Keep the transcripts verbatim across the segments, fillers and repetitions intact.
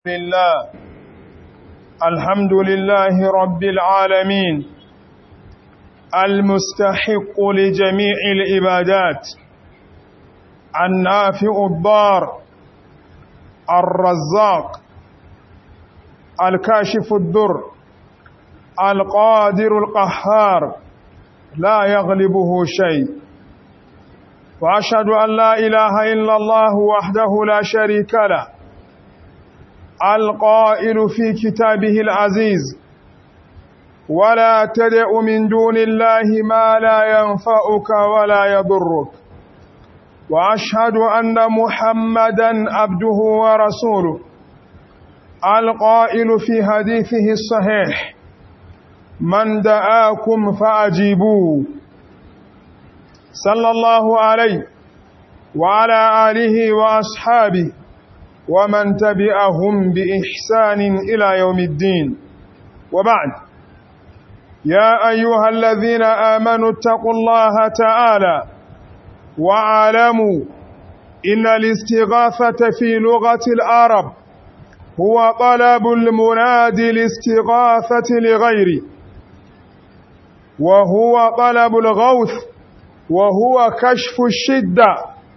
لله الحمد لله رب العالمين المستحق لجميع العبادات النافع الضار الرزاق الكاشف الضر القادر القهار لا يغلبه شيء، وأشهد أن لا إله إلا الله وحده لا شريك له القائل في كتابه العزيز: ولا تدع من دون الله ما لا ينفعك ولا يضرك. وأشهد أن محمدًا عبده ورسوله القائل في حديثه الصحيح: من دعاكم فأجيبوه. صلى الله عليه وعلى آله وأصحابه ومن تبعهم بإحسان إلى يوم الدين، وبعد. يا أيها الذين آمنوا اتقوا الله تعالى واعلموا إن الاستغاثة في لغة العرب هو طلب المنادي الاستغاثة لغيره، وهو طلب الغوث، وهو كشف الشدة.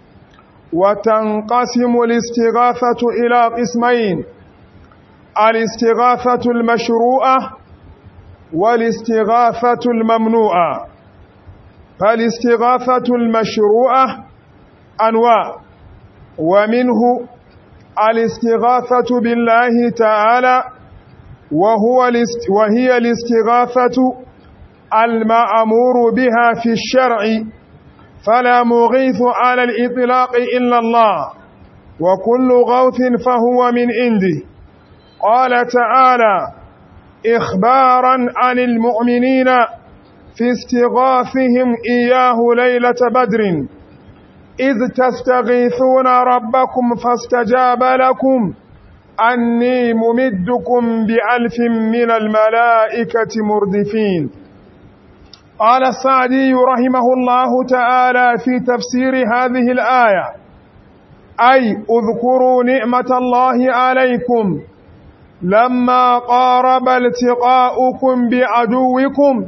وتنقسم الاستغاثة إلى قسمين: الاستغاثة المشروعة والاستغاثة الممنوعة. فالاستغاثة المشروعة أنواع، ومنه الاستغاثة بالله تعالى، وهو وهي الاستغاثة المأمور بها في الشرع، فلا مغيث على الإطلاق إلا الله، وكل غوث فهو من عنده. قال تعالى إخبارا عن المؤمنين في استغاثهم إياه ليلة بدر: إذ تستغيثون ربكم فاستجاب لكم أني ممدكم بألف من الملائكة مردفين. قال السعدي رحمه الله تعالى في تفسير هذه الآية: أي اذكروا نعمة الله عليكم لما قارب التقاؤكم بعدوكم،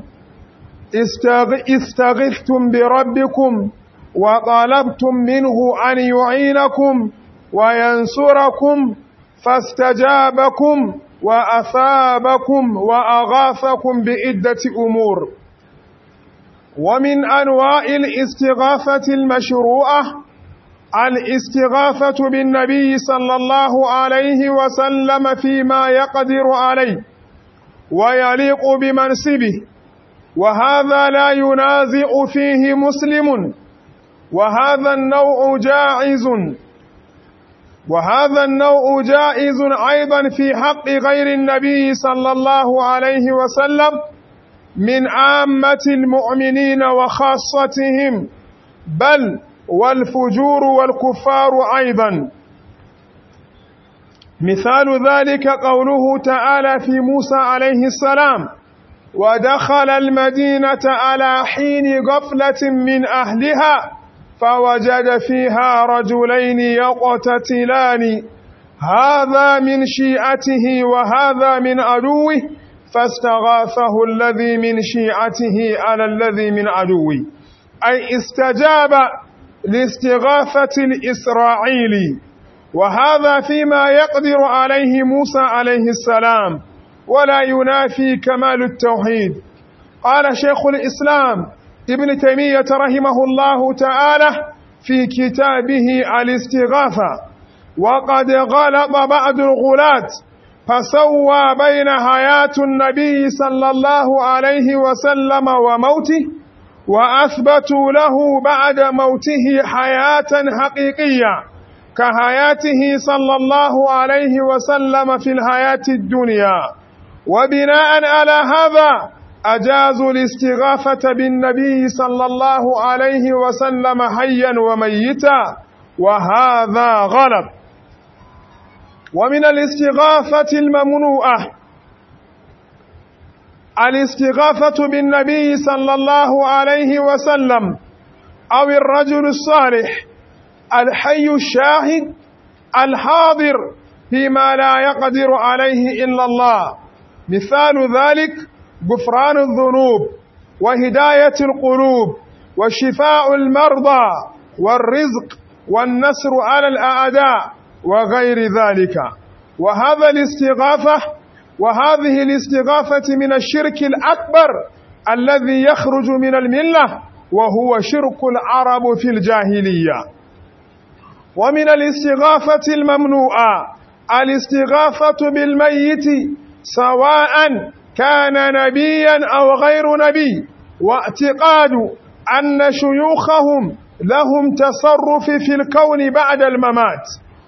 استغثتم بربكم وطلبتم منه أن يعينكم وينصركم، فاستجابكم وأثابكم وأغاثكم بعدة أمور. ومن أنواع الاستغاثة المشروعة الاستغاثة بالنبي صلى الله عليه وسلم فيما يقدر عليه ويليق بمنصبه، وهذا لا ينازع فيه مسلم، وهذا النوع جائز وهذا النوع جائز أيضا في حق غير النبي صلى الله عليه وسلم من عامة المؤمنين وخاصتهم، بل والفجور والكفار أيضا. مثال ذلك قوله تعالى في موسى عليه السلام: ودخل المدينة على حين غفلة من أهلها فوجد فيها رجلين يقتتلان هذا من شيعته وهذا من عدوه فاستغاثه الذي من شيعته على الذي من عدوه، أي استجاب لاستغاثة الإسرائيلي، وهذا فيما يقدر عليه موسى عليه السلام، ولا ينافي كمال التوحيد. قال شيخ الإسلام ابن تيمية رحمه الله تعالى في كتابه الاستغاثة: وقد غلط بعض الغلاة فسوى بين حياة النبي صلى الله عليه وسلم وموته، وأثبتوا له بعد موته حياة حقيقية كحياته صلى الله عليه وسلم في الحياة الدنيا، وبناء على هذا أجازوا الاستغاثة بالنبي صلى الله عليه وسلم حيا وميتا، وهذا غلط. ومن الاستغاثة الممنوعة الاستغاثة بالنبي صلى الله عليه وسلم أو الرجل الصالح الحي الشاهد الحاضر فيما لا يقدر عليه إلا الله. مثال ذلك غفران الذنوب وهداية القلوب وشفاء المرضى والرزق والنصر على الأعداء وغير ذلك. وهذا الاستغاثة وهذه الاستغاثة من الشرك الأكبر الذي يخرج من الملة، وهو شرك العرب في الجاهلية. ومن الاستغاثة الممنوعة الاستغاثة بالميت سواء كان نبيا أو غير نبي، واعتقاد أن شيوخهم لهم تصرف في الكون بعد الممات.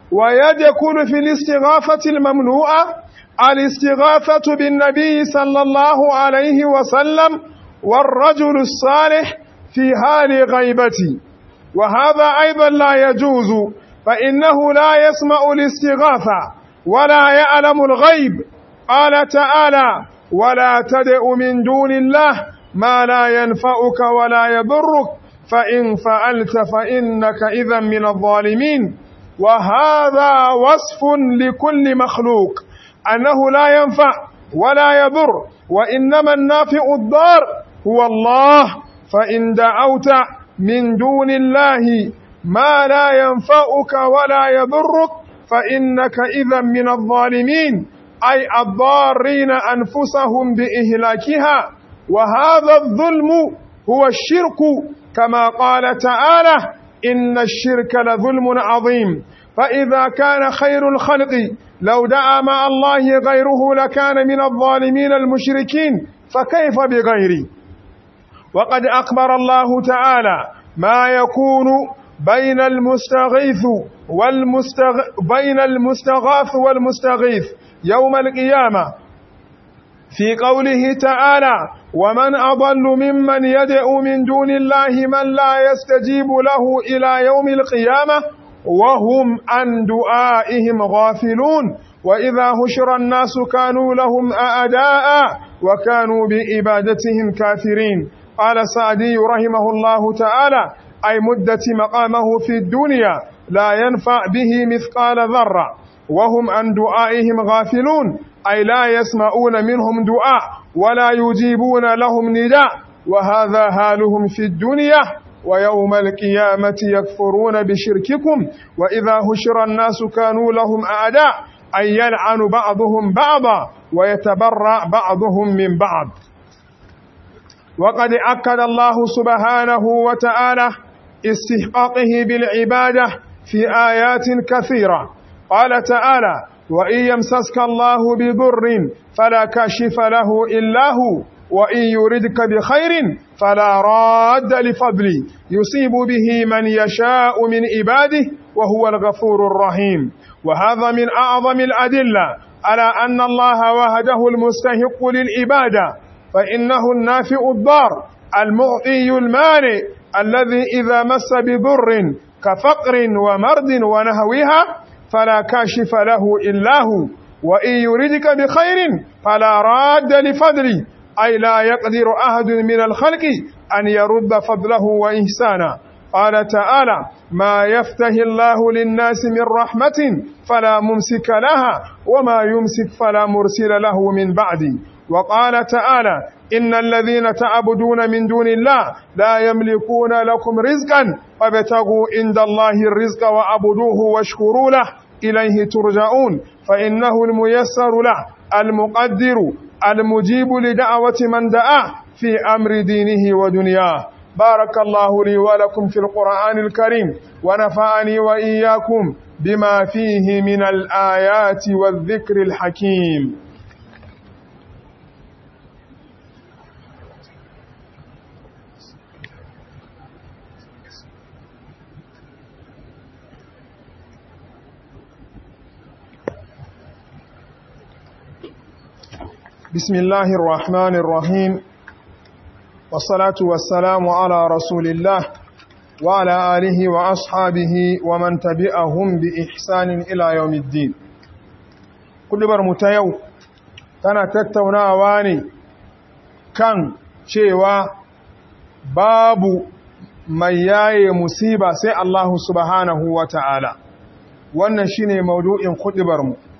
ويدخل في الاستغاثة الممنوعة الاستغاثة بالنبي صلى الله عليه وسلم والرجل الصالح في حال غيبته، وهذا أيضا لا يجوز، فإنه لا يسمع الاستغاثة ولا يعلم الغيب. قال تعالى: ولا تدع من دون الله ما لا ينفعك ولا يضرك فإن فعلت فإنك إذا من الظالمين. وهذا وصف لكل مخلوق أنه لا ينفع ولا يضر، وإنما النافع الضار هو الله. فإن دعوت من دون الله ما لا ينفعك ولا يضرك فإنك إذا من الظالمين، أي الضارين أنفسهم بإهلاكها. وهذا الظلم هو الشرك، كما قال تعالى: إن الشرك لظلم عظيم. فإذا كان خير الخلق لو دعا مع الله غيره لكان من الظالمين المشركين، فكيف بغيره؟ وقد أخبر الله تعالى ما يكون بين المستغيث والمستغ... بين المستغاث والمستغيث يوم القيامة في قوله تعالى: ومن أضل ممن يدعو من دون الله من لا يستجيب له إلى يوم القيامة وهم عن دعائهم غافلون، وإذا هشر الناس كانوا لهم أعداء وكانوا بإبادتهم كافرين. قال سعدي رحمه الله تعالى: أي مدة مقامه في الدنيا لا ينفع به مثقال ذرة، وهم عن دعائهم غافلون، أي لا يسمعون منهم دعاء ولا يجيبون لهم نداء، وهذا حالهم في الدنيا. ويوم القيامة يكفرون بشرككم وإذا هشر الناس كانوا لهم أعداء، أي يلعن بعضهم بعضا ويتبرأ بعضهم من بعض. وقد أكد الله سبحانه وتعالى استحقاقه بالعبادة في آيات كثيرة. قال تعالى: وإن يمسسك الله بضر فلا كاشف له إلا هو وإن يردك بخير فلا راد لفضله يصيب به من يشاء من عباده وهو الغفور الرحيم. وهذا من أعظم الأدلة على أن الله وحده المستحق للعبادة، فإنه النافع الضار المعطي المانع الذي إذا مس بضر كفقر ومرض ونهوها فلا كاشف له إلا هو وإن يردك بخير فلا راد لفضله، أي لا يقدر أحد من الخلق أن يرد فضله وإحسانه. قال تعالى: ما يفتح الله للناس من رحمة فلا ممسك لها وما يمسك فلا مرسل له من بعده. وقال تعالى: إن الذين تعبدون من دون الله لا يملكون لكم رزقا فابتغوا عند الله الرزق وعبدوه واشكروا له إليه ترجعون، فإنه الميسر له المقدر المجيب لدعوة من دعاه في أمر دينه ودنياه. بارك الله لي ولكم في القرآن الكريم، ونفعني وإياكم بما فيه من الآيات والذكر الحكيم. بسم الله الرحمن الرحيم، والصلاة والسلام على رسول الله وعلى آله وأصحابه ومن تبعهم بإحسان إلى يوم الدين. كل برمتيو كان تتوناواني كان شيوا باب مياي مصيبة سي الله سبحانه وتعالى. wannan shine maudu'in khutbarmu.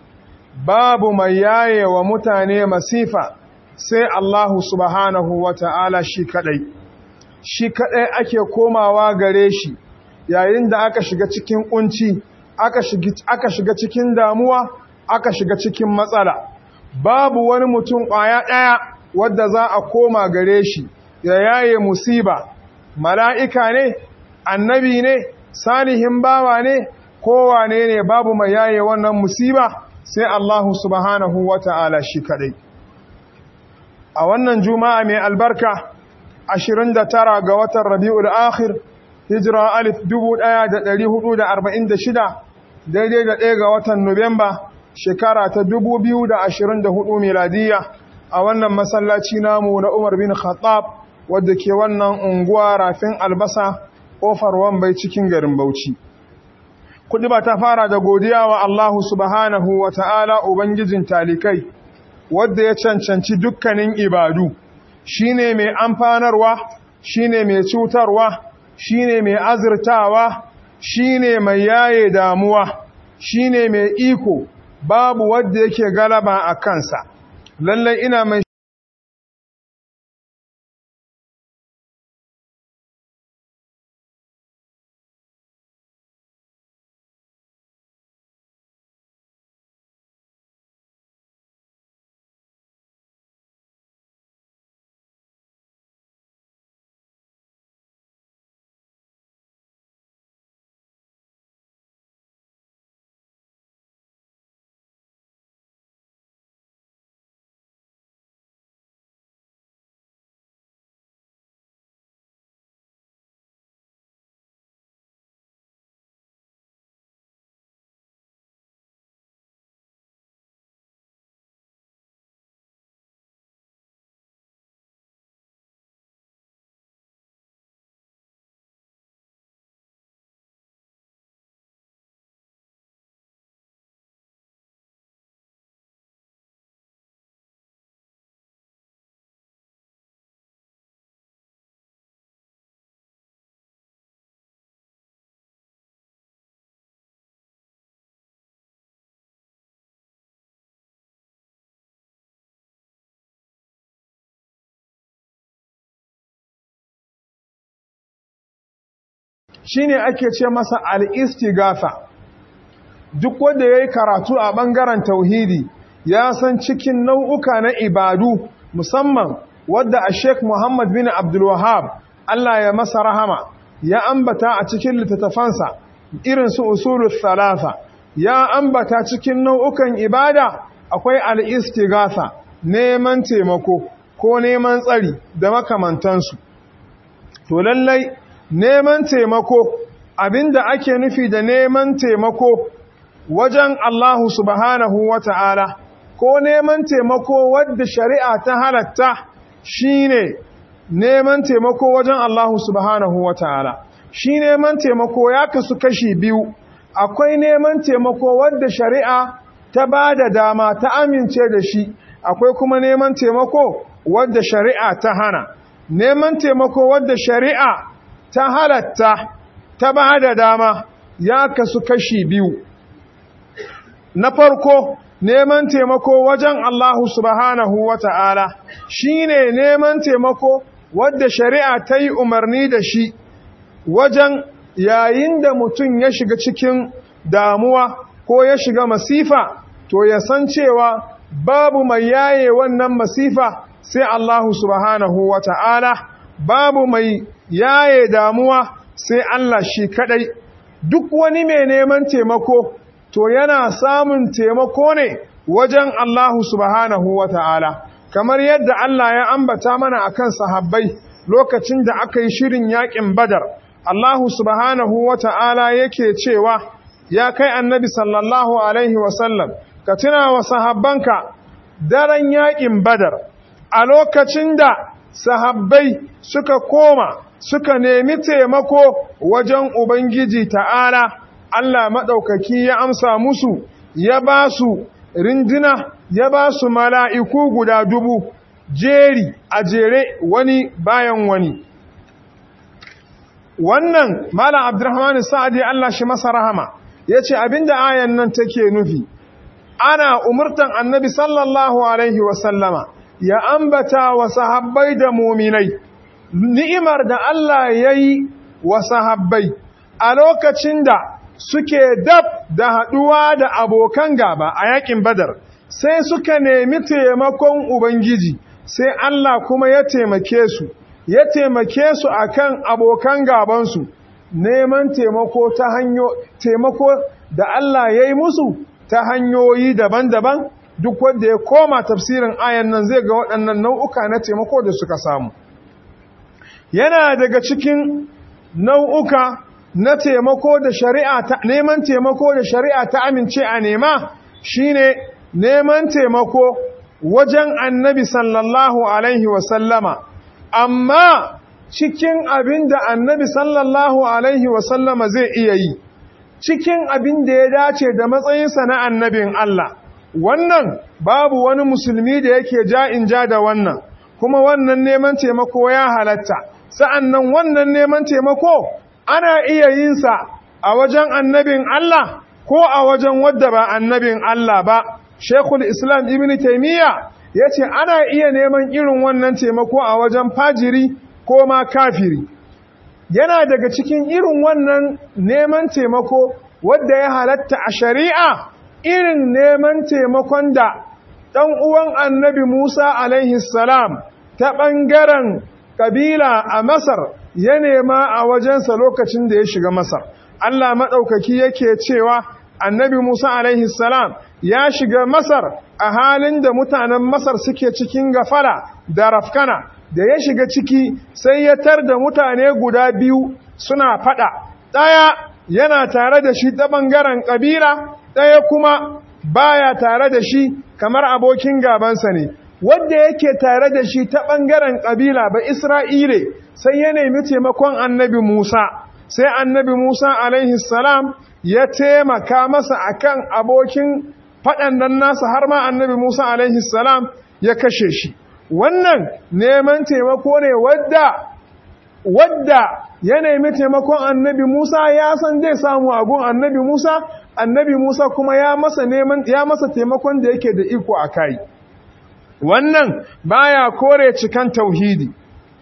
babu mai yaye wa mutane masifa sai Allahu subhanahu wa ta'ala shi kadai shi kadai ake komawa gare shi yayin da aka shiga cikin kunci aka shiga aka shiga cikin damuwa aka shiga cikin matsala babu wani mutum ƙwaya ɗaya wanda za a koma gare shi ya yaye musiba mala'ika ne annabi ne salihin bawa ne kowane ne babu mai yaye wannan musiba sai Allahu subhanahu wata'ala shi kadai a wannan juma'a mai albarka ashirin da tara ga watan Rabiul Akhir hijira alif dubu ɗaya da ɗari hudu da arba'in da shida daidai da ɗaya ga watan Nuwamba shekara ta dubu biyu da ashirin da hudu miladiya a wannan masallaci namu na Umar bin Khattab wadda ke wannan unguwa Rafin Albasa ƙofar Wambai cikin garin Bauchi. Kudi ba ta fara da godiya wa Allah subhanahu wa ta'ala Ubangijin talikai wadda ya cancanci dukkanin ibadu shine mai amfanarwa shine mai cutarwa shine mai azurtawa shine mai yaye damuwa shine mai iko babu wadda yake galaba a kansa lallai ina mai shine ake ce masa al-istighatha duk wanda yayi karatu a bangaren tauhidi ya san cikin nau'uka na ibadu musamman wadda Sheikh Muhammad bin Abdul Wahhab Allah ya masa rahama ya ambata a cikin littattafansa irin su usulul thalatha ya ambata cikin nau'ukan ibada akwai al-istighatha neman taimako ko neman tsari da makamantansu to lallai neman taimako abinda ake nufi da neman taimako wajen Allah subhanahu wata'ala ko neman taimako wadda shari'a ta halatta shine neman taimako wajen Allah subhanahu wata'ala shi neman taimako ya kasu kashi biyu akwai neman taimako wadda shari'a ta bada dama ta amince da shi akwai kuma neman taimako wadda shari'a ta hana neman taimako wadda shari'a ta halatta ta ba da dama ya kasu kashi biyu na farko neman taimako wajen Allah subhanahu wata'ala shine neman taimako wadda shari'a ta yi umarni da shi wajen yayin da mutum ya shiga cikin damuwa ko ya shiga masifa to ya san cewa babu mai yaye wannan masifa sai Allah subhanahu wata'ala babu mai yaye damuwa sai Allah shi kadai duk wani mai neman taimako to yana samun taimako ne wajen Allah subhanahu wata'ala kamar yadda Allah ya ambata mana akan sahabbai lokacin da aka yi shirin yakin Badar Allah subhanahu wata'ala yake cewa ya kai annabi sallallahu alaihi wasallam ka tuna wa sahabbanka daren yakin Badar a lokacin da sahabbai suka koma suka nemi taimako wajen Ubangiji ta'ala, Allah maɗaukaki ya amsa musu, ya ba su rindina, ya ba su mala'iku guda dubu, jeri a jere wani bayan wani. Wannan Malam Abdurrahman Sa'adi Allah shi masa rahama, ya ce abinda ayan nan take nufi, ana umurtan annabi sallallahu alaihi wasallama ya ambata wa sahabbai da muminai ni'imar da Allah ya yi wa sahabbai a lokacin da suke dab da haɗuwa da abokan gaba a yakin Badar, sai suka nemi taimakon Ubangiji, sai Allah kuma ya taimake su, ya taimake su akan abokan gabansu, neman taimako ta hanyo taimako da Allah ya yi musu ta hanyoyi daban-daban. Duk wanda ya koma tafsirin ayan nan zai ga waɗannan nau'uka na taimako da suka samu. Yana daga cikin nau'uka na taimako da shari'a ta neman taimako da shari'a ta amince a nema shine neman taimako wajen Annabi sallallahu alaihi wasallama, amma cikin abin da Annabi sallallahu alaihi wasallama zai iya yi, cikin abin da ya dace da matsayinsa na annabin Allah. Wannan babu wani musulmi da yake ja'in ja da wannan, kuma wannan neman taimako ya halatta. Sa'annan wannan neman taimako ana iya yin sa a wajen annabin Allah ko a wajen wadda ba annabin Allah ba. Sheikhul Islam Ibn Taymiyyah yace ana iya neman irin wannan taimako a wajen fajiri ko ma kafiri. Yana daga cikin irin wannan neman taimako wadda ya halatta a shari'a, irin neman taimakon da ɗan uwan annabi Musa alaihi salam ta ɓangaren ƙabila a Masar ya nema a wajensa lokacin da ya shiga Masar. Allah maɗaukaki yake cewa annabi Musa alaihi salam ya shiga Masar a halin da mutanen Masar suke cikin gafala da rafkana, da ya shiga ciki sai ya tar da mutane guda biyu suna faɗa, ɗaya yana tare da shi ta ɓangaren ƙabila, ɗaya kuma baya tare da shi kamar abokin gabansa ne. Wadda yake tare da shi ta ɓangaren ƙabila ba Isra'ile sai ya nemi taimakon annabi Musa, sai annabi Musa alaihi salam ya taimaka masa akan abokin faɗan nan nasa, har ma annabi Musa alaihi salam ya kashe shi. Wannan neman taimako ne wadda wadda ya nemi taimakon annabi Musa ya san zai samu agun annabi Musa, annabi Musa kuma ya masa neman ya masa taimakon da yake da iko a kai. Wannan baya kore cikan tauhidi.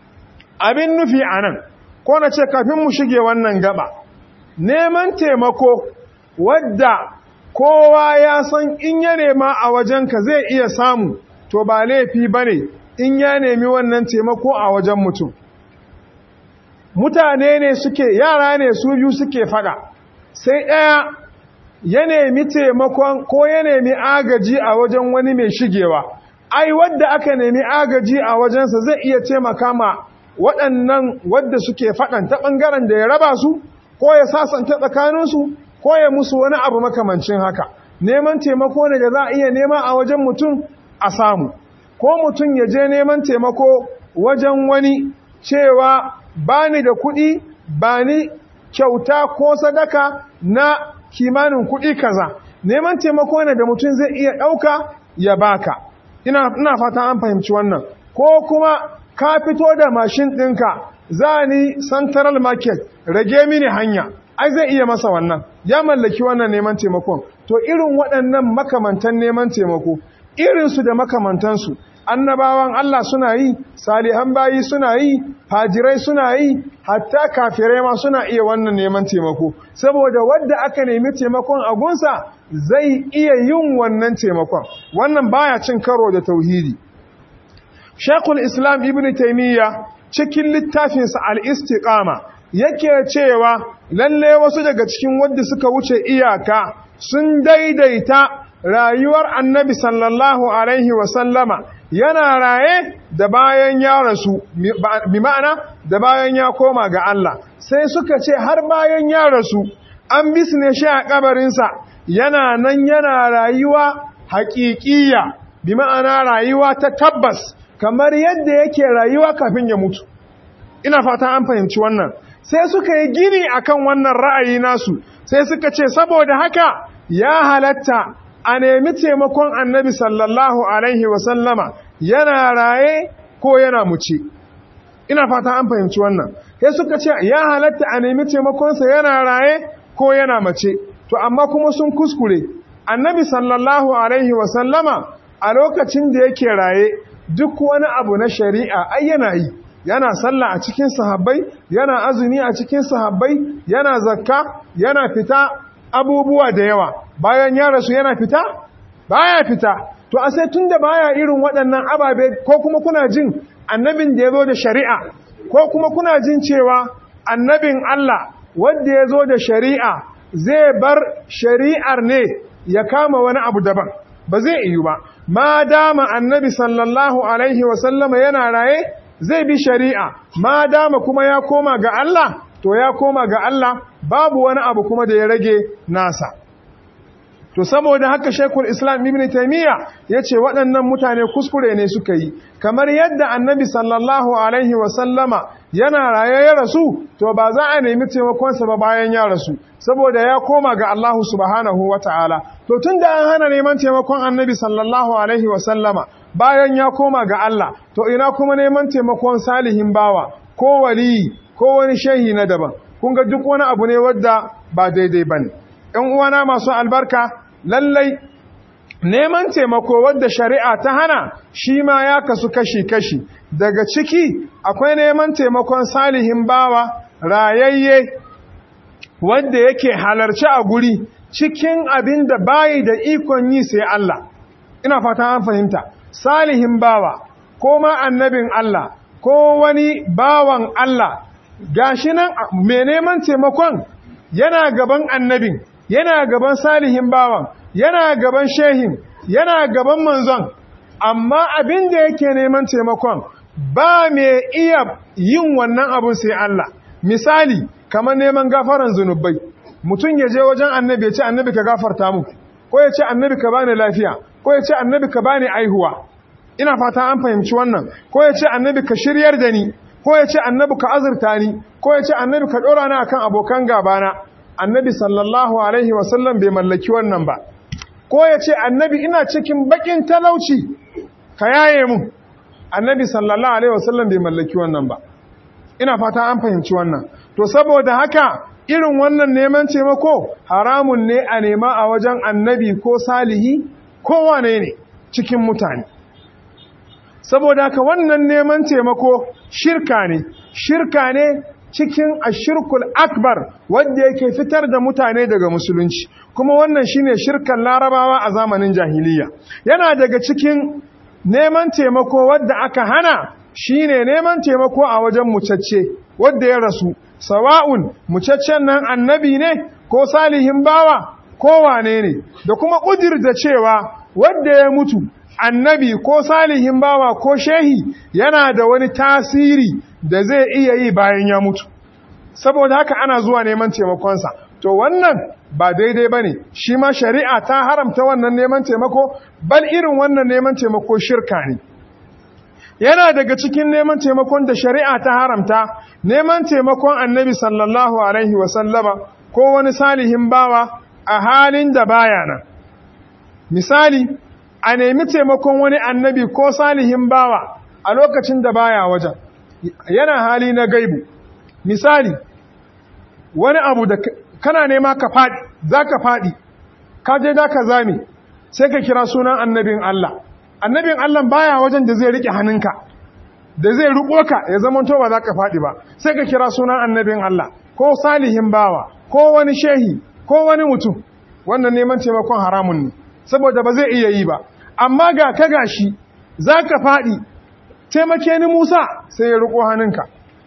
Abin nufi anan, ko na ce kafin mu shige wannan gaba, neman taimako wadda kowa ya san in ya nema a wajenka zai iya samu, to ba laifi bane in ya nemi wannan taimako a wajen mutum. Mutane ne suke, yara ne su biyu suke fada, sai ɗaya ya nemi taimakon ko ya nemi agaji a wajen wani mai shigewa. Ai wadda aka nemi agaji a wajensa zai iya taimaka ma waɗannan wadda suke faɗan ta ɓangaren da ya raba su, ko ya sasanta tsakaninsu, ko ya musu wani abu makamancin haka. Neman taimako ne da za a iya nema a wajen mutum a samu, ko mutum ya je neman taimako wajen wani cewa ba ni da kuɗi, ba ni kyauta ko sadaka na kimanin kuɗi kaza. Neman taimako ne da mutum zai iya ɗauka ya baka. Ina, ina fata an fahimci wannan. Ko kuma ka fito da mashin ɗinka, za ni Central Market, rage mini hanya. Ai zai iya masa wannan, ya mallaki wannan neman taimakon. To irin waɗannan makamantan neman taimako, irinsu da makamantansu, annabawan Allah suna yi, salihan bayi suna yi, fajirai suna yi, hatta kafirai ma suna iya wannan neman taimako, saboda wadda aka nemi taimakon a gunsa zai iya yin wannan taimakon. Wannan baya cin karo da tauhidi. Sheikhul Islam Ibn Taymiyyah cikin littafinsa Al-Istiqama yake cewa lalle wasu daga cikin wadda suka wuce iyaka sun daidaita rayuwar Annabi sallallahu alaihi wasallama yana raye da bayan ya rasu, bi ma'ana da bayan ya koma ga Allah. Sai suka ce har bayan ya rasu an bisne shi a kabarinsa yana nan yana rayuwa haƙiƙiya, bi ma'ana rayuwa ta tabbas kamar yadda yake rayuwa kafin ya mutu. Ina fata an fahimci wannan. Sai suka yi gini akan wannan ra'ayi nasu, sai suka ce saboda haka ya halatta a nemi taimakon Annabi sallallahu alaihi wasallama yana raye ko yana muce. Ina fata an fahimci wannan. Sai suka ce ya halatta a nemi taimakonsa yana raye ko yana mace. To amma kuma sun kuskure. annabi sallallahu alaihi wasallama a lokacin da yake raye duk wani abu na shari'a ai yana yi, yana sallah a cikin sahabbai, yana azumi a cikin sahabbai, yana zakka, yana fita abubuwa da yawa. Bayan ya rasu yana fita? Baya fita. To a sai tunda baya irin waɗannan ababe, ko kuma kuna jin annabin da ya zo da shari'a, ko kuma kuna jin cewa annabin Allah wanda ya zo da shari'a zai bar shari'ar ne ya kama wani abu daban, ba zai iya ba. Ma dama annabi sallallahu alaihi wasallama yana raye zai bi shari'a, ma dama kuma ya koma ga Allah, to ya koma ga Allah, babu wani abu kuma da ya rage nasa. To saboda haka Sheikhul Islam Ibn Taymiyyah yace waɗannan mutane kuskure ne suka yi, kamar yadda Annabi sallallahu alaihi wasallama yana raye ya rasu, to ba za a nemi taimakon sa ba bayan ya rasu, saboda ya koma ga Allah subhanahu wataala. To tunda an hana neman taimakon Annabi sallallahu alaihi wasallama bayan ya koma ga Allah, to ina kuma neman taimakon salihin bawa ko wali ko wani shehi na daban. Kun ga duk wani abu ne wanda ba daidai bane. Ɗan uwana masu albarka, lallai neman taimako wadda shari'a ta hana shi ma ya kasu kashi-kashi. Daga ciki akwai neman taimakon salihin bawa rayayye wadda yake halarci a guri cikin abin da bayi da ikon yi sai Allah. Ina fata an fahimta. Salihin bawa ko ma annabin Allah ko wani bawan Allah, gashi nan mai neman taimakon yana gaban annabin, yana gaban salihin bawan, yana gaban shehin, yana gaban manzon, amma abin da yake neman taimakon ba mai iya yin wannan abun sai Allah. Misali, kamar neman gafaran zunubai, mutum ya je wajen annabi ya ce annabi ka gafarta mu, ko ya ce annabi ka bani lafiya, ko ya ce annabi ka bani aihuwa. Ina fata an fahimci wannan. Ko ya ce annabi ka shiryar da ni, ko ya ce annabi ka azurta ni, ko ya ce annabi ka ɗora ni akan abokan gabana. Annabi sallallahu alaihi wasallam bai mallaki wannan ba. Ko ya ce annabi ina cikin bakin talauci ka yaye mu. Annabi sallallahu alaihi wasallam bai mallaki wannan ba. Ina fata an fahimci wannan. To saboda haka irin wannan neman taimako haramun ne a nema a wajen annabi ko salihi ko wane ne cikin mutane. Saboda haka wannan neman taimako shirka ne. Shirka ne cikin ashirkul akbar wanda yake fitar da mutane daga musulunci, kuma wannan shine shirkan larabawa a zamanin jahiliya. Yana daga cikin neman taimako wanda aka hana shine neman taimako a wajen mucacce wanda ya rasu, sawa'un mucaccen nan annabi ne ko salihin bawa ko wane ne, da kuma kudirta cewa wanda ya mutu annabi ko salihin bawa ko shehi yana da wani tasiri da zai iya yi bayan ya mutu. Saboda haka ana zuwa neman taimakonsa. To wannan ba daidai ba ne, shi ma shari'a ta haramta wannan neman taimako, bal irin wannan neman taimako shirka ne. Yana daga cikin neman taimakon da shari'a ta haramta, neman taimakon annabi sallallahu alaihi wasallama ko wani salihin bawa a halin da baya nan. Misali, a nemi taimakon wani annabi ko salihin bawa a lokacin da baya wajen, yana hali na gaibu. Misali, wani abu da kana nema ka faɗi, za ka faɗi, ka je da ka zame, sai ka kira sunan annabin Allah. Annabin Allah baya wajen da zai riƙe hannunka, da zai riƙo ka ya zama to ba za ka faɗi ba, sai ka kira sunan annabin Allah, ko salihin bawa, ko wani shehi, ko wani mutum. Wannan neman taimakon haramun ne, saboda ba zai iya yi ba. Amma ga ka gashi, za ka faɗi, taimake ni Musa, sai ya riƙo hannunka.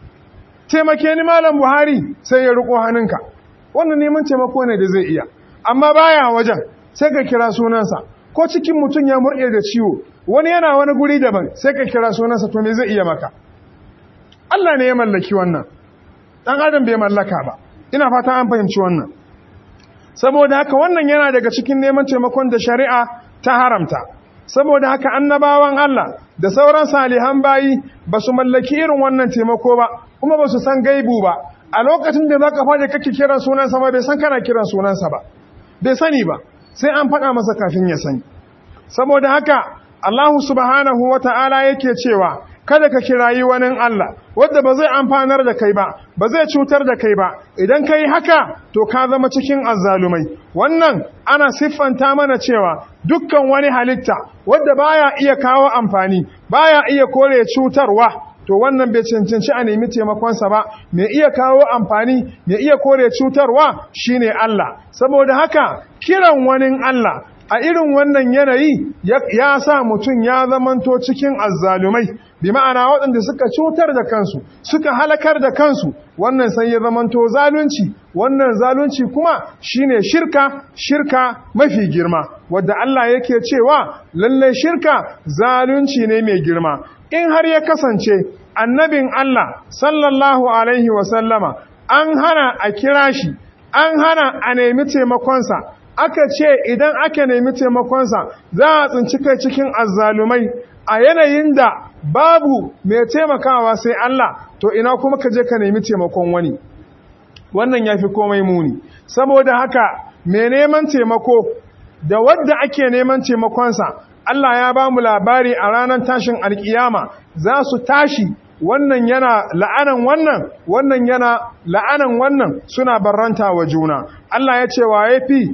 Taimake ni Malam Buhari, sai ya riƙo hannunka. Wannan neman taimako ne da zai iya. Amma baya wajen, sai ka kira sunansa. Ko cikin mutum ya murɗe da ciwo, wani yana wani guri daban, sai ka kira sunansa, to me zai iya maka? Allah ne ya mallaki wannan. Dan adam bai mallaka ba. Ina fata an fahimci wannan. Saboda haka wannan yana daga cikin neman taimakon da shari'a ta haramta. Saboda haka annabawan Allah da sauran salihan bayi ba su mallaki irin wannan taimako ba, kuma ba su san gaibu ba. A lokacin da zaka faɗi kake kiran sunansa ba, bai san kana kiran sunansa ba. Bai sani ba, sai an faɗa masa kafin ya sani. Saboda haka Allah subhanahu wata'ala yake cewa kada ka kirayi wani Allah wanda ba zai amfanar da kai ba ba zai cutar da kai ba idan kai haka to ka zama cikin azzalumai wannan ana siffanta mana cewa dukkan wani halitta wanda baya iya kawo amfani baya iya kore cutarwa to wannan bai cancanci a nemi taimakonsa ba mai iya kawo amfani mai iya kore cutarwa shine Allah saboda haka kiran wani Allah a irin wannan yanayi ya sa mutum ya zamanto cikin azzalumai bi ma'ana waɗanda suka cutar da kansu suka halakar da kansu wannan sai ya zamanto zalunci wannan zalunci kuma shine shirka shirka mafi girma wadda Allah yake cewa lalle shirka zalunci ne mai girma in har ya kasance annabin Allah sallallahu alaihi wasallama an hana a kira shi an hana a nemi taimakonsa aka ce idan aka nemi taimakonsa za a tsinci kai cikin azzalumai a yanayin da babu mai taimakawa sai Allah to ina kuma ka je ka nemi taimakon wani wannan yafi komai muni saboda haka mai neman taimako da wadda ake neman taimakonsa Allah ya ba mu labari a ranar tashin alkiyama za su tashi wannan yana la'anan wannan wannan yana la'anan wannan suna barranta wa juna Allah ya ce wa yafi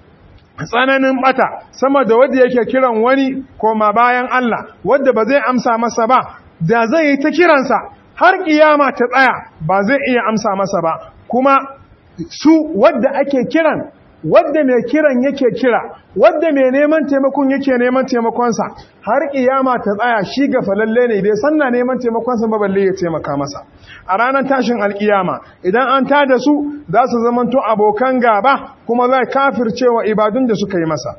tsananin bata sama da wanda yake kiran wani koma bayan Allah wanda ba zai amsa masa ba da zai yi ta kiransa har kiyama ta tsaya ba zai iya amsa masa ba kuma su wanda ake kiran wanda mai kiran yake kira wanda mai neman taimakon yake neman taimakonsa har kiyama ta tsaya shi ga falalle ne bai sanna neman taimakonsa ba balle ya taimaka masa a ranar tashin alkiyama idan an tada su za su zamanto abokan gaba kuma zai kafircewa ibadun da suka yi masa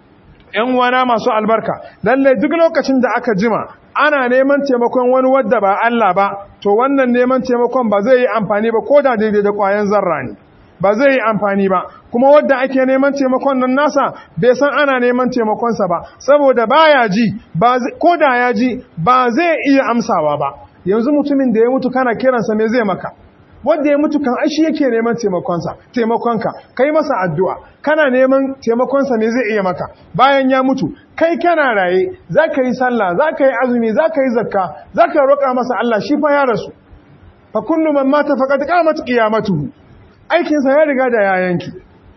‘yan wana masu albarka lalle duk lokacin da aka jima ana neman taimakon wani wadda ba Allah ba to wannan neman taimakon ba zai yi amfani ba ko da daidai da ƙwayan zarra ne ba zai yi amfani ba kuma wadda ake neman taimakon nan nasa bai san ana neman taimakonsa ba saboda baya ji ko da ya ji ba zai iya amsawa ba yanzu mutumin da ya mutu kana kiransa me zai maka wanda ya mutu kan aishi yake neman taimakonsa taimakonka kai masa addu'a kana neman taimakonsa me zai iya maka bayan ya mutu kai kana raye zaka yi sallah zaka yi azumi zaka yi zakka zaka roƙa masa Allah shi fa ya rasu fa kullu man mata faqad qamat qiyamatuhu aikinsa ya riga da yayanki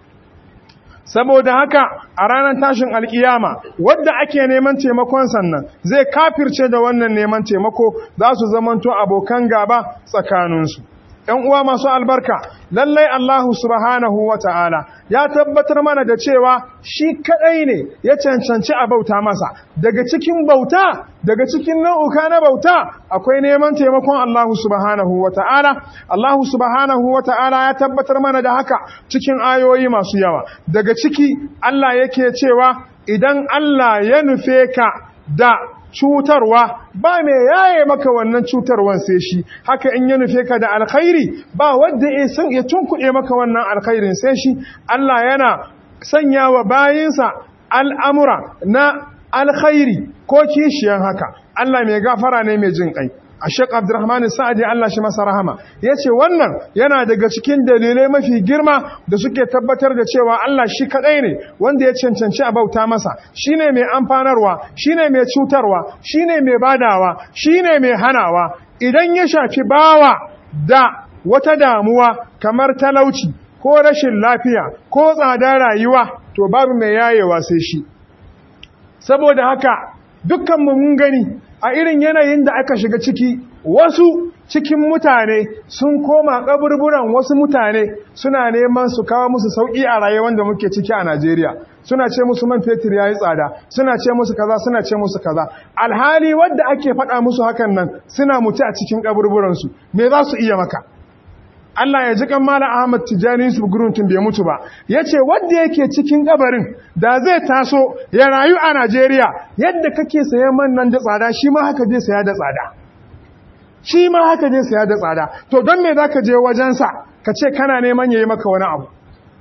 saboda haka a ranar tashin alkiyama wadda ake neman taimakon sannan zai kafirce da wannan neman taimako za su zamanto abokan gaba tsakaninsu ‘yan uwa masu albarka lallai Allahu subhanahu wa ta'ala ya tabbatar mana da cewa shi kaɗai ne ya cancanci a bauta masa daga cikin bauta daga cikin nau'uka na bauta akwai neman taimakon Allahu subhanahu wa ta'ala Allahu subhanahu wa ta'ala ya tabbatar mana da haka cikin ayoyi masu yawa daga ciki Allah yake cewa idan Allah ya nufe ka da cutarwa ba mai yaye maka wannan cutarwan sai shi haka in ya nufe ka da alkhairi ba wanda ya san ya tunkuɗe maka wannan alkhairin sai shi Allah yana sanya wa bayinsa al'amura na alkhairi ko kishiyan haka Allah mai gafara ne mai jin kai Sheikh Abdurrahman Sa'di Allah shi masa rahama yace wannan yana daga cikin dalilai mafi girma da suke tabbatar da cewa Allah shi kadai ne wanda ya cancanci a bauta masa shine mai amfanarwa shine mai cutarwa shine mai badawa shine mai hanawa idan ya shafi bawa da wata damuwa kamar talauci ko rashin lafiya ko tsadar rayuwa to babu mai yayewa sai shi saboda haka dukkan mu mun gani a irin yanayin da aka shiga ciki wasu cikin mutane sun koma kaburburan wasu mutane suna neman su kawo musu sauki a rayuwar da muke ciki a Najeriya suna ce musu man fetur yayi tsada suna ce musu kaza suna ce musu kaza alhali wanda ake faɗa musu hakan nan suna mutu a cikin kaburburan su me za su iya maka Allah ya ji kan Malam Ahmad Tijani Yusuf Guruntun bai mutu ba yace wanda yake cikin kabarin da zai taso ya rayu a Najeriya yadda kake sayan man nan da tsada shi ma haka zai saya da tsada shi ma haka zai saya da tsada to don me zaka je wajen sa kace kana neman yayi maka wani abu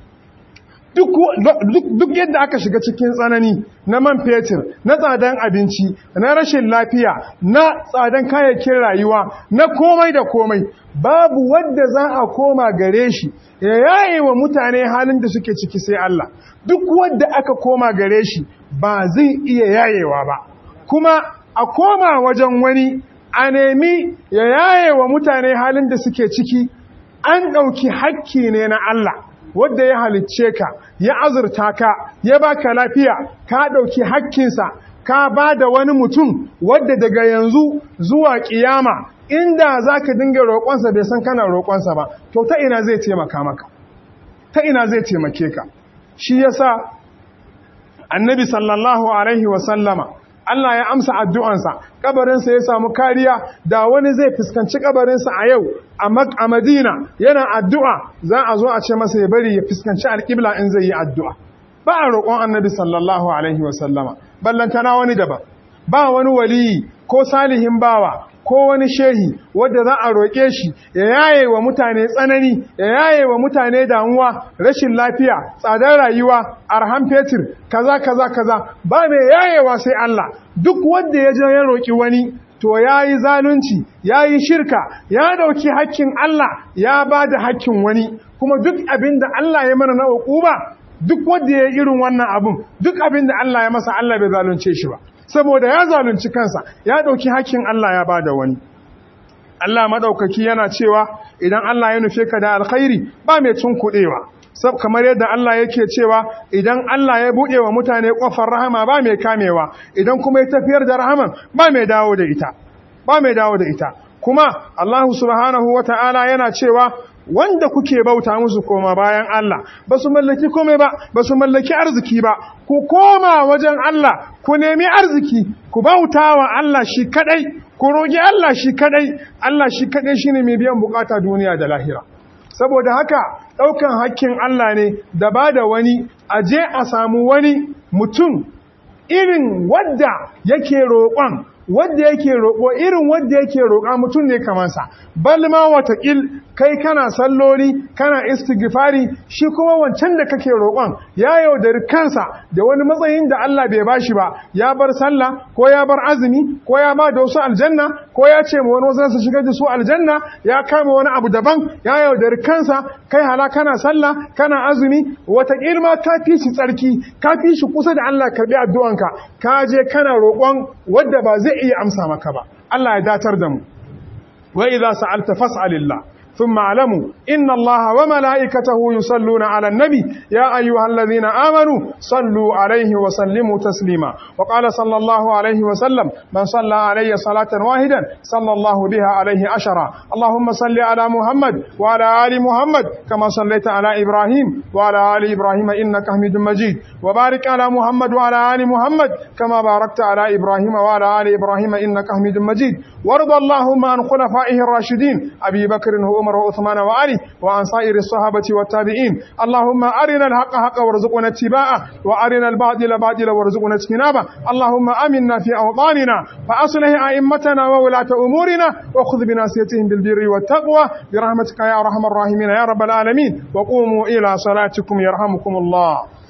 duk duk yadda aka shiga cikin tsanani na man fetur na tsadan abinci na rashin lafiya na tsadan kayayyakin rayuwa na komai da komai babu wanda za a koma gare shi ya yaye wa mutane halin da suke ciki sai Allah duk wanda aka koma gare shi ba zai iya yayewa ba kuma a koma wajen wani a nemi ya yaye wa mutane halin da suke ciki. An ɗauki hakki ne na Allah wadda ya halicce ka, ya azurta ka, ya baka lafiya, ka ɗauki hakkinsa, ka ba da wani mutum wadda daga yanzu zuwa ƙiyama inda za ka dinga roƙonsa bai san kana roƙonsa ba, to ta ina zai taimaka maka, ta ina zai taimake ka. Shi yasa annabi sallallahu alaihi wasallama Allah ya amsa addu'ansa, kabarinsa ya samu kariya, da wani zai fuskanci kabarinsa a yau a Madina yana addu'a, za a zo a ce masa ya bari ya fuskanci alƙibla in zai yi addu'a. Ba a roƙon annabi sallallahu alaihi wasallama, ballantana wani daban, ba wani waliyi ko salihin bawa ko wani shehi wadda za a roƙe shi ya yaye wa mutane tsanani, ya yaye wa mutane damuwa, rashin lafiya, tsadar rayuwa, arhan fetur, kaza kaza kaza, ba mai yayewa sai Allah. Duk wanda ya je ya roƙi wani to yayi zalunci, yayi shirka, ya dauki hakkin Allah ya bada hakkin wani. Kuma duk abin da Allah ya mana na uquba, duk wanda ya irin wannan abun, duk abin da Allah ya masa, Allah bai zalunce shi ba, saboda ya zalunci kansa, ya dauki hakkin Allah ya bada wani. Allah madaukaki yana cewa idan Allah ya nufe ka da alkhairi ba mai tunkudewa, sab kamar yadda Allah yake cewa idan Allah ya bude wa mutane kofar rahama ba mai kamewa, idan kuma ya tafiyar da rahaman ba mai dawo da ita, ba mai dawo da ita. Kuma Allah subhanahu wataala yana cewa wanda kuke bauta musu koma bayan Allah ba su mallaki komai ba, ba su mallaki arziki ba, ku koma wajen Allah, ku nemi arziki, ku bauta wa Allah shi kadai, ku roƙi Allah shi kadai. Allah shi kadai shine mai biyan bukata duniya da lahira. Saboda haka ɗaukan hakkin Allah ne da ba da wani, a je a samu wani mutum irin wadda yake roƙon, wadda yake roƙo irin wadda yake roƙa mutum ne kamansa, balma watakil kai kana salloli, kana istighfari, shi kuma wancan da kake roƙon ya yaudari kansa da wani matsayin da Allah bai bashi ba, ya bar sallah ko ya bar azumi ko ya ba da wasu aljanna ko ya ce ma wani wasu su shiga da su aljanna, ya kama wani abu daban, ya yaudari kansa. Kai hala kana sallah kana azumi, watakil ma ka fi shi tsarki, ka fi shi kusa da Allah karbi addu'anka, ka je kana roƙon wadda ba zai iya amsa maka ba. Allah ya datar da mu. Wa idza sa'alta fas'alillah ثم اعلموا إن الله وملائكته يصلون على النبي يا أيها الذين آمنوا صلوا عليه وسلموا تسليما. وقال صلى الله عليه وسلم من صلى علي صلاة واحدا صلى الله بها عليه عشرا. اللهم صل على محمد وعلى آل محمد كما صليت على إبراهيم وعلى آل إبراهيم إنك حميد مجيد. وبارك على محمد وعلى آل محمد كما باركت على إبراهيم وعلى آل إبراهيم إنك حميد مجيد. وارض اللهم عن خلفائه الراشدين أبي بكر وعمر وعثمان وعلي وعن سائر الصحابة والتابعين. اللهم أرنا الحق حقا وارزقنا اتباعه، وأرنا الباطل باطلا وارزقنا اجتنابه. اللهم آمنا في أوطاننا، فأصلح أئمتنا وولاة أمورنا، وخذ بناصيتهم بالبر والتقوى برحمتك يا أرحم الراحمين يا رب العالمين. وقوموا إلى صلاتكم يرحمكم الله.